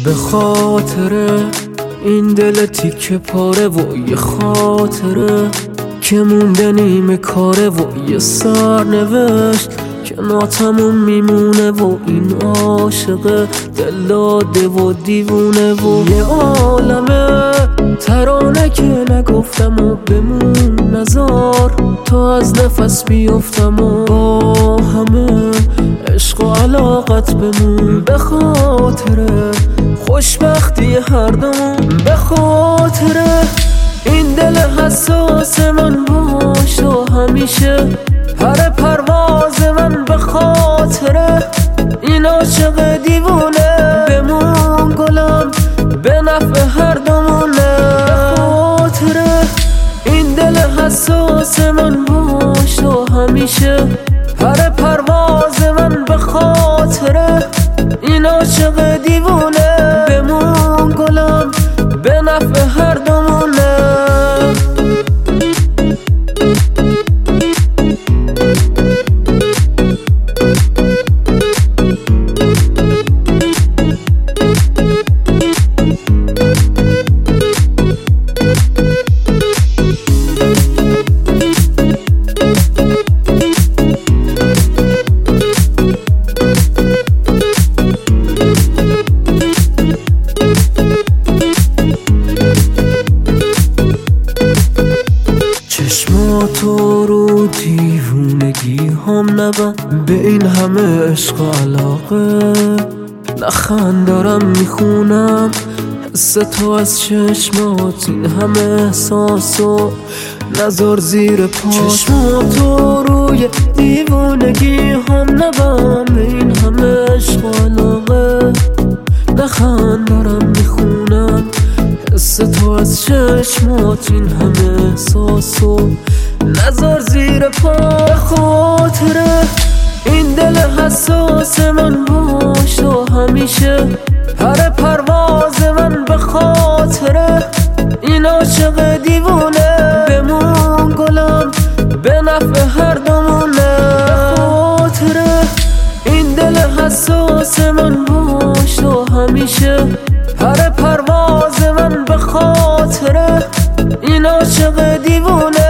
به خاطر این دل تیکه پاره و یه خاطره که مونده نیمه کاره و یه سرنوشت که ناتموم میمونه و این عاشق دل داده و دیوونه و یه عالمه ترانه که نگفتم و بمون نزار تا از نفس بیفتم و با همه عشق و علاقت بمون به خاطر خوشبختی هر دومون به خاطر این دل حساس من باش و همیشه هر پرواز من به خاطر این عاشق دیوونه بمون گلم به نفع هر دومونه به خاطر این دل حساس من باش و همیشه هر پرواز من به خاطر این عاشق دیوونه بمون گلم به نفع هر دومونه تو رو دیوونگی هم نبند به این همه عشق و علاقه نخند دارم میخونم حس تو از چشمات این همه احساس و نظر زیر پا چشماتو روی دیوونگی هم نبند به این همه عشق و علاقه نخند دارم میخونم حس تو از چشمات این همه احساس و نظر زیر پا به خاطر این دل حساس من باش و همیشه هر پرواز من به خاطر این عاشق دیوونه بمون گلم به نفع هر دومونه به خاطر این دل حساس من باش و همیشه هر پرواز من به خاطر این عاشق دیوونه